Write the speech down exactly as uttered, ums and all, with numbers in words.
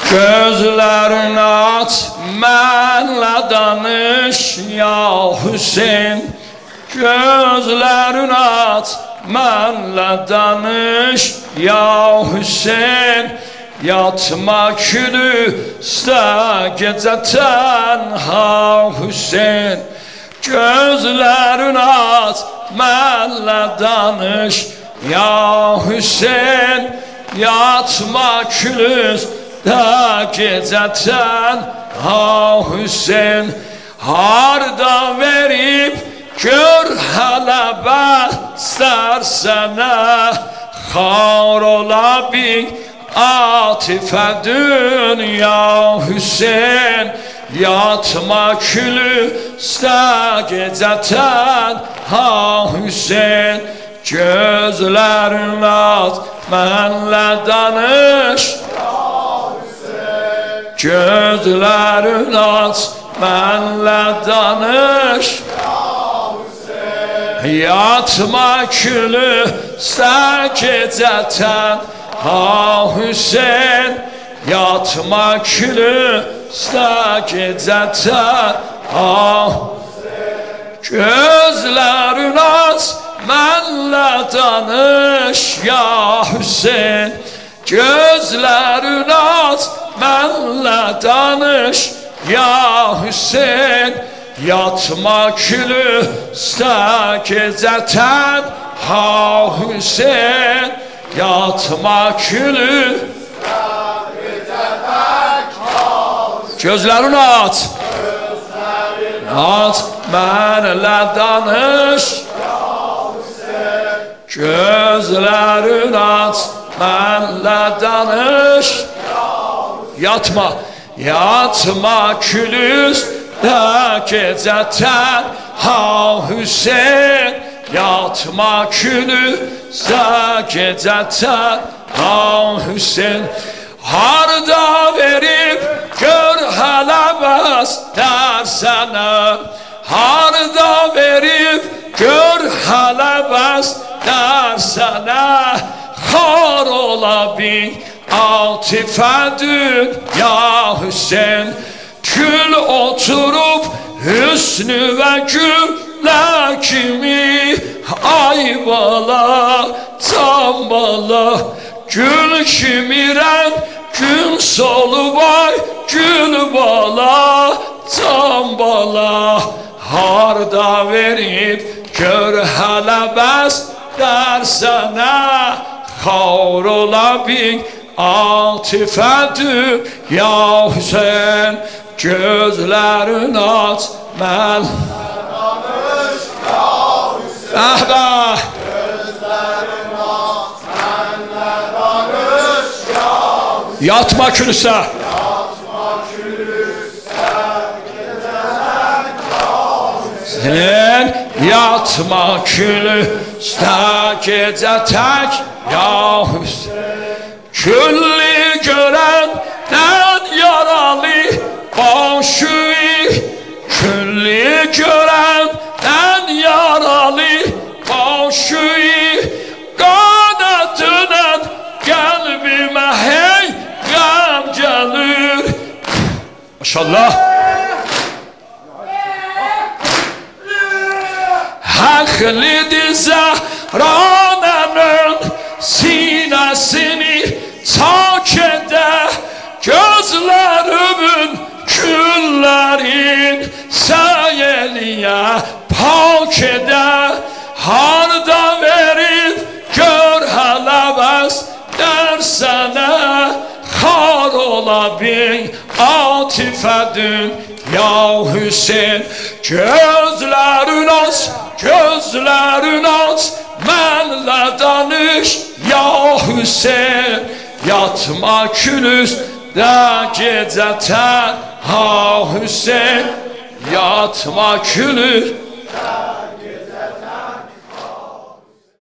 Gözlerini aç, mənlə danış ya Hüseyin. Gözlerini aç, mənlə danış ya Hüseyin. Yatma külüstə gecə tənha Hüseyin. Gözlerini aç, mənlə danış ya Hüseyin. Yatma külüstə gecə tənha Hüseyin. Harda verib gör hələ bəstər sənə. Xar ola bil atifə dünya Hüseyin. Yatma külüstə gecə tənha Hüseyin. Gözlərini aç, mənlə danış ya Hüseyin. Gözlərini aç, mənlə danış ya Hüseyin. Yatma külüstə gecə tənha Hüseyin. Yatma külüstə gecə tənha Hüseyin. Gözlərini aç, mənlə danış ya Hüseyin. Gözlərini aç, mənlə danış ya Hüseyin. Yatma külüstə gecə tənha Hüseyin. Yatma külüstə gecə tənha Hüseyin. Gözlərini aç, aç, mənlə danış ya Hüseyin. Gözlərini aç, mənlə danış ya Hüseyin. Yatma, yatma külüstə gecə tənha Hüseyin. Yatma külüstə gecə tənha Hüseyin. Harda verib gör hələ bəstər sənə. Harda verib gör hələ bəstər sənə. Xar ola bil atifə dünya Hüseyin. Kül oturub hüsnü və gülə kimi. Ay bala, can bala, gül kimi rəng gün solub. Ay gül bala, can bala. Harda verib gör hələ bəstər sənə. Xar ola bil atifə dünya Hüseyin. Gözlərini aç, mənlə danış ya Hüseyin. Əhbə. Gözlərini aç, mənlə danış ya Hüseyin. Yatma külüstə. Yatma külüstə gecə tənha Hüseyin. Yatma külüstə gecə tənha Hüseyin. Külli görəndən yaralı başı. Külli görəndən yaralı başı. Qanadından qəlbimə hey qəm gəlir. Maşallah. Həqlidir Zəhranənin sinəsini çak edə. Gözlərimin küllərin səy eləyə pak edə. Harda verib gör hələ bəstər sənə. Xar ola bil atifə dünya Hüseyin. Gözlərini aç, gözlərini aç, mənlə danış ya Hüseyin. Yatma külüstə gecə tənha Hüseyin. Yatma külüstə